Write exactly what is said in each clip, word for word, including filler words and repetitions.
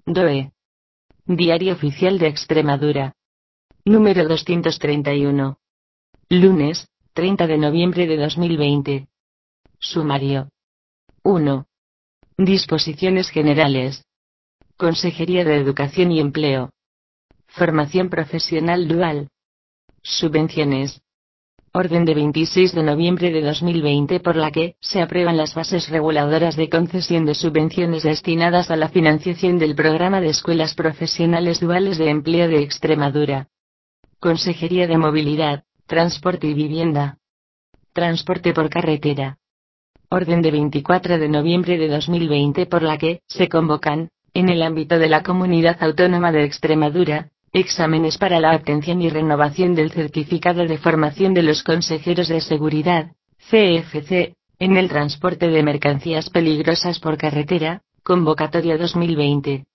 D O E. Diario Oficial de Extremadura. Número doscientos treinta y uno. Lunes, treinta de noviembre de dos mil veinte. Sumario. uno. Disposiciones generales. Consejería de Educación y Empleo. Formación profesional dual. Subvenciones. Orden de veintiséis de noviembre de dos mil veinte por la que se aprueban las bases reguladoras de concesión de subvenciones destinadas a la financiación del programa de escuelas profesionales duales de empleo de Extremadura. Consejería de Movilidad, Transporte y Vivienda. Transporte por carretera. Orden de veinticuatro de noviembre de dos mil veinte por la que se convocan, en el ámbito de la Comunidad Autónoma de Extremadura, exámenes para la obtención y renovación del certificado de formación de los consejeros de seguridad, C F C, en el transporte de mercancías peligrosas por carretera, convocatoria dos mil veinte.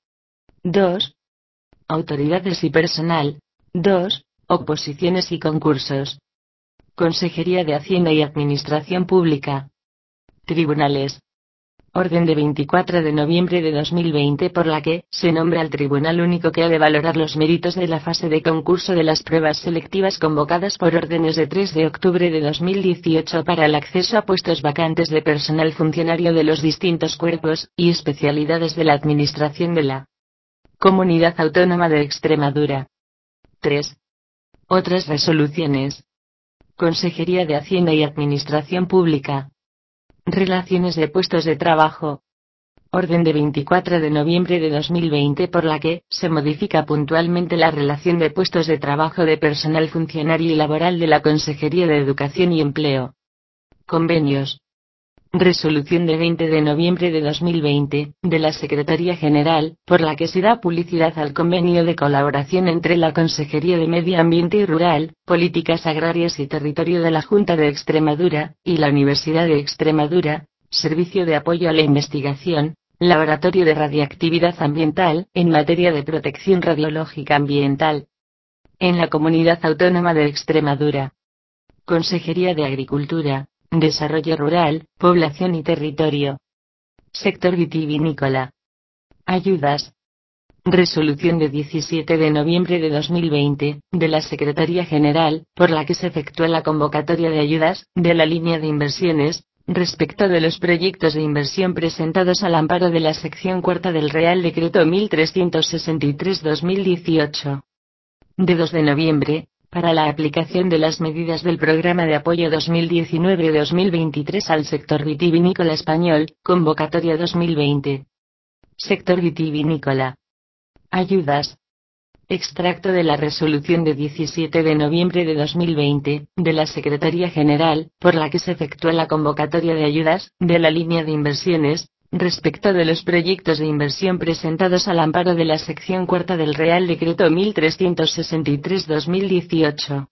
dos. Autoridades y personal. dos. Oposiciones y concursos. Consejería de Hacienda y Administración Pública. Tribunales. Orden de veinticuatro de noviembre de dos mil veinte por la que se nombra al Tribunal Único que ha de valorar los méritos de la fase de concurso de las pruebas selectivas convocadas por órdenes de tres de octubre de dos mil dieciocho para el acceso a puestos vacantes de personal funcionario de los distintos cuerpos y especialidades de la Administración de la Comunidad Autónoma de Extremadura. tres. Otras resoluciones. Consejería de Hacienda y Administración Pública. Relaciones de puestos de trabajo. Orden de veinticuatro de noviembre de dos mil veinte por la que se modifica puntualmente la relación de puestos de trabajo de personal funcionario y laboral de la Consejería de Educación y Empleo. Convenios. Resolución de veinte de noviembre de dos mil veinte, de la Secretaría General, por la que se da publicidad al convenio de colaboración entre la Consejería de Medio Ambiente y Rural, Políticas Agrarias y Territorio de la Junta de Extremadura, y la Universidad de Extremadura, Servicio de Apoyo a la Investigación, Laboratorio de Radiactividad Ambiental, en materia de protección radiológica ambiental. En la Comunidad Autónoma de Extremadura. Consejería de Agricultura, Desarrollo Rural, Población y Territorio. Sector vitivinícola. Ayudas. Resolución de diecisiete de noviembre de dos mil veinte, de la Secretaría General, por la que se efectúa la convocatoria de ayudas, de la línea de inversiones, respecto de los proyectos de inversión presentados al amparo de la sección cuarta del Real Decreto mil trescientos sesenta y tres barra dos mil dieciocho. De dos de noviembre, para la aplicación de las medidas del Programa de Apoyo dos mil diecinueve dos mil veintitrés al sector vitivinícola español, convocatoria dos mil veinte. Sector vitivinícola. Ayudas. Extracto de la resolución de diecisiete de noviembre de dos mil veinte, de la Secretaría General, por la que se efectúa la convocatoria de ayudas, de la línea de inversiones, respecto de los proyectos de inversión presentados al amparo de la sección cuarta del Real Decreto mil trescientos sesenta y tres barra dos mil dieciocho.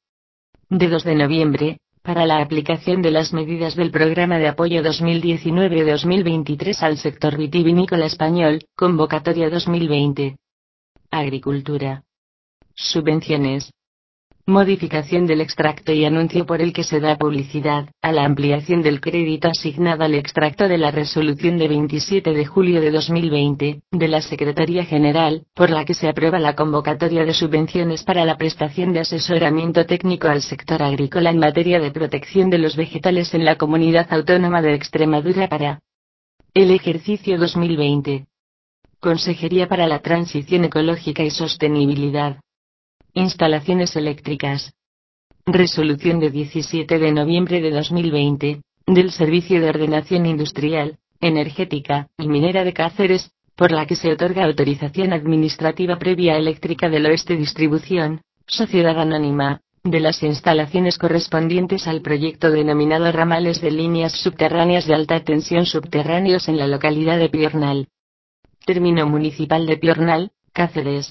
De dos de noviembre, para la aplicación de las medidas del Programa de Apoyo dos mil diecinueve dos mil veintitrés al sector vitivinícola español, convocatoria dos mil veinte. Agricultura. Subvenciones. Modificación del extracto y anuncio por el que se da publicidad a la ampliación del crédito asignado al extracto de la resolución de veintisiete de julio de dos mil veinte, de la Secretaría General, por la que se aprueba la convocatoria de subvenciones para la prestación de asesoramiento técnico al sector agrícola en materia de protección de los vegetales en la Comunidad Autónoma de Extremadura para el ejercicio dos mil veinte. Consejería para la Transición Ecológica y Sostenibilidad. Instalaciones eléctricas. Resolución de diecisiete de noviembre de dos mil veinte, del Servicio de Ordenación Industrial, Energética y Minera de Cáceres, por la que se otorga autorización administrativa previa a Eléctrica del Oeste Distribución, Sociedad Anónima, de las instalaciones correspondientes al proyecto denominado Ramales de Líneas Subterráneas de Alta Tensión Subterráneos en la localidad de Piornal. Término municipal de Piornal, Cáceres.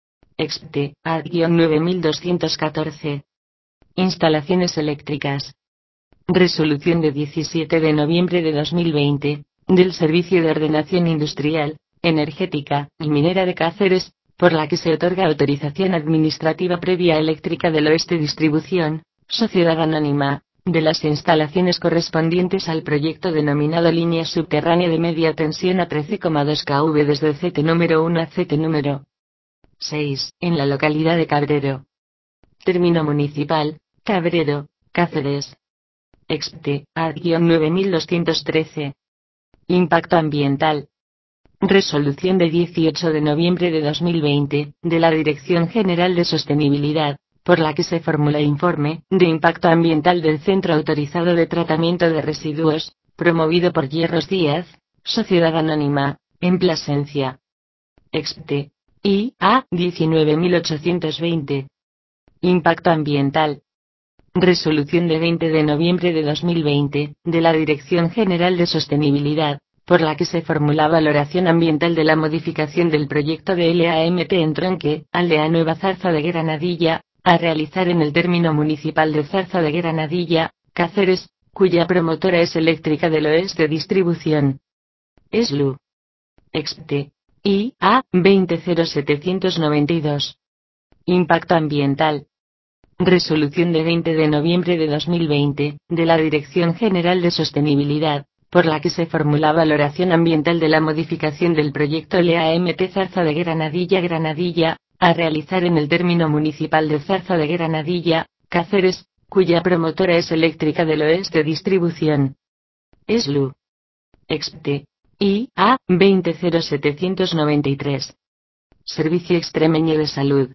Expte, A D nueve mil doscientos catorce. Instalaciones eléctricas. Resolución de diecisiete de noviembre de dos mil veinte, del Servicio de Ordenación Industrial, Energética y Minera de Cáceres, por la que se otorga autorización administrativa previa a Eléctrica del Oeste Distribución, Sociedad Anónima, de las instalaciones correspondientes al proyecto denominado línea subterránea de media tensión a trece coma dos kilovoltios desde C T número uno a C T número seis, en la localidad de Cabrero. Término municipal, Cabrero, Cáceres. Expte, A D nueve mil doscientos trece. Impacto ambiental. Resolución de dieciocho de noviembre de dos mil veinte, de la Dirección General de Sostenibilidad, por la que se formula informe de impacto ambiental del Centro Autorizado de Tratamiento de Residuos, promovido por Hierros Díaz, Sociedad Anónima, en Plasencia. Expte, I A diecinueve mil ochocientos veinte. Impacto ambiental. Resolución de veinte de noviembre de dos mil veinte, de la Dirección General de Sostenibilidad, por la que se formula valoración ambiental de la modificación del proyecto de L A M T en Tronque, Aldea Nueva Zarza de Granadilla, a realizar en el término municipal de Zarza de Granadilla, Cáceres, cuya promotora es Eléctrica del Oeste Distribución. S L U. Expte, I A veinte cero setecientos noventa y dos. Impacto ambiental. Resolución de veinte de noviembre de dos mil veinte, de la Dirección General de Sostenibilidad, por la que se formula valoración ambiental de la modificación del proyecto L A M T Zarza de Granadilla Granadilla, a realizar en el término municipal de Zarza de Granadilla, Cáceres, cuya promotora es Eléctrica del Oeste Distribución. S L U. Expte, I A veinte cero setecientos noventa y tres. Servicio Extremeño de Salud.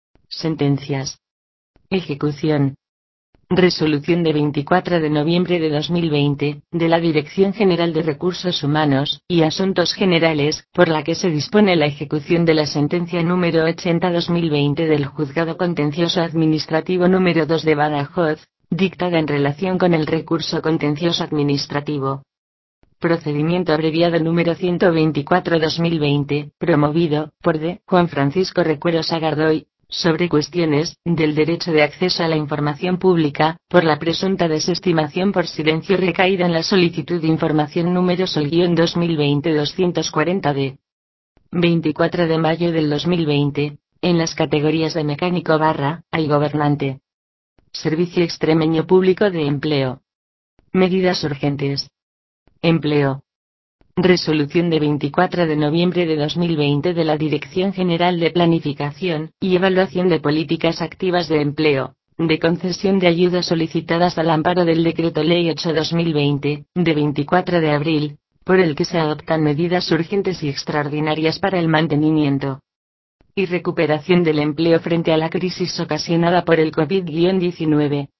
Sentencias. Ejecución. Resolución de veinticuatro de noviembre de dos mil veinte, de la Dirección General de Recursos Humanos y Asuntos Generales, por la que se dispone la ejecución de la sentencia número ochenta barra dos mil veinte del Juzgado Contencioso Administrativo número dos de Badajoz, dictada en relación con el recurso contencioso administrativo. Procedimiento abreviado número ciento veinticuatro barra dos mil veinte, promovido por D. Juan Francisco Recuero Sagardoy, sobre cuestiones del derecho de acceso a la información pública, por la presunta desestimación por silencio recaída en la solicitud de información número Sol-dos mil veinte doscientos cuarenta de veinticuatro de mayo del dos mil veinte, en las categorías de mecánico barra, y gobernante. Servicio Extremeño Público de Empleo. Medidas urgentes. Empleo. Resolución de veinticuatro de noviembre de dos mil veinte de la Dirección General de Planificación y Evaluación de Políticas Activas de Empleo, de concesión de ayudas solicitadas al amparo del Decreto Ley ocho barra dos mil veinte, de veinticuatro de abril, por el que se adoptan medidas urgentes y extraordinarias para el mantenimiento y recuperación del empleo frente a la crisis ocasionada por el COVID diecinueve.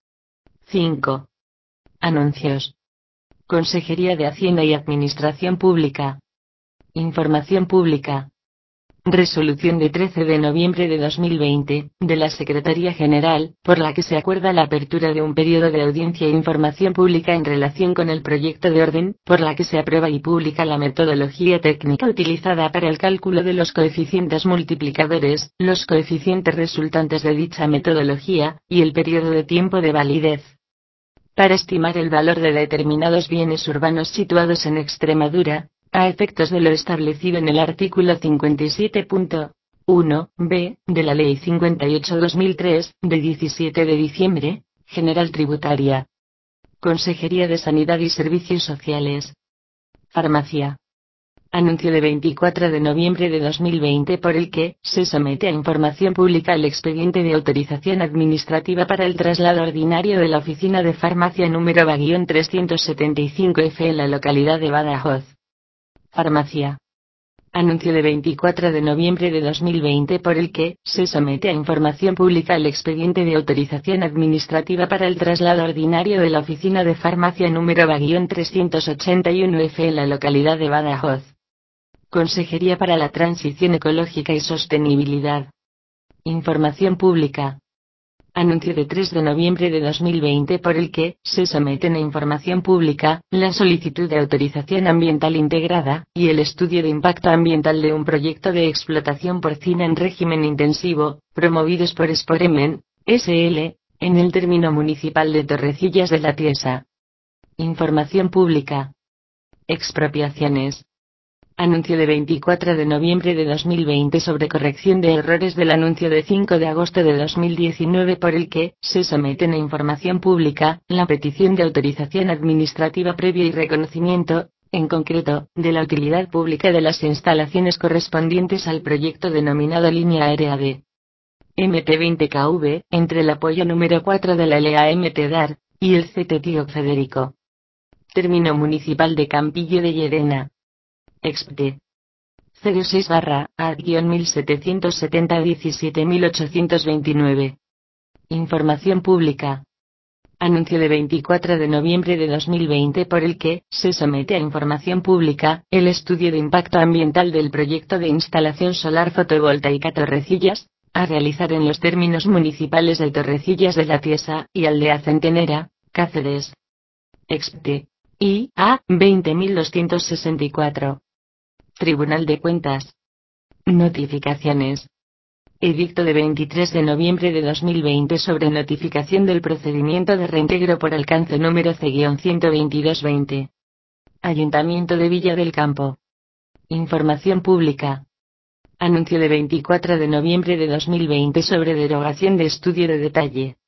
cinco. Anuncios. Consejería de Hacienda y Administración Pública. Información pública. Resolución de trece de noviembre de dos mil veinte, de la Secretaría General, por la que se acuerda la apertura de un periodo de audiencia e información pública en relación con el proyecto de orden, por la que se aprueba y publica la metodología técnica utilizada para el cálculo de los coeficientes multiplicadores, los coeficientes resultantes de dicha metodología, y el periodo de tiempo de validez, para estimar el valor de determinados bienes urbanos situados en Extremadura, a efectos de lo establecido en el artículo cincuenta y siete punto uno b de la Ley cincuenta y ocho barra dos mil tres, de diecisiete de diciembre, General Tributaria. Consejería de Sanidad y Servicios Sociales. Farmacia. Anuncio de veinticuatro de noviembre de dos mil veinte por el que se somete a información pública el expediente de autorización administrativa para el traslado ordinario de la oficina de farmacia número trescientos setenta y cinco F en la localidad de Badajoz. Farmacia. Anuncio de veinticuatro de noviembre de dos mil veinte por el que se somete a información pública el expediente de autorización administrativa para el traslado ordinario de la oficina de farmacia número trescientos ochenta y uno F en la localidad de Badajoz. Consejería para la Transición Ecológica y Sostenibilidad. Información pública. Anuncio de tres de noviembre de dos mil veinte por el que se someten a información pública la solicitud de autorización ambiental integrada y el estudio de impacto ambiental de un proyecto de explotación porcina en régimen intensivo, promovidos por Sporemen S L, en el término municipal de Torrecillas de la Tiesa. Información pública. Expropiaciones. Anuncio de veinticuatro de noviembre de dos mil veinte sobre corrección de errores del anuncio de cinco de agosto de dos mil diecinueve por el que se someten a información pública la petición de autorización administrativa previa y reconocimiento, en concreto, de la utilidad pública de las instalaciones correspondientes al proyecto denominado Línea Aérea de M T veinte K V, entre el apoyo número cuatro de la L A M T D A R, y el C T Tío Federico. Término municipal de Campillo de Llerena. Expte. cero seis barra A mil setecientos setenta diecisiete mil ochocientos veintinueve. Información pública. Anuncio de veinticuatro de noviembre de dos mil veinte por el que se somete a información pública el estudio de impacto ambiental del proyecto de instalación solar fotovoltaica Torrecillas, a realizar en los términos municipales de Torrecillas de la Tiesa y Aldea Centenera, Cáceres. Expte. I A veinte mil doscientos sesenta y cuatro. Tribunal de Cuentas. Notificaciones. Edicto de veintitrés de noviembre de dos mil veinte sobre notificación del procedimiento de reintegro por alcance número C ciento veintidós veinte. Ayuntamiento de Villa del Campo. Información pública. Anuncio de veinticuatro de noviembre de dos mil veinte sobre derogación de estudio de detalle.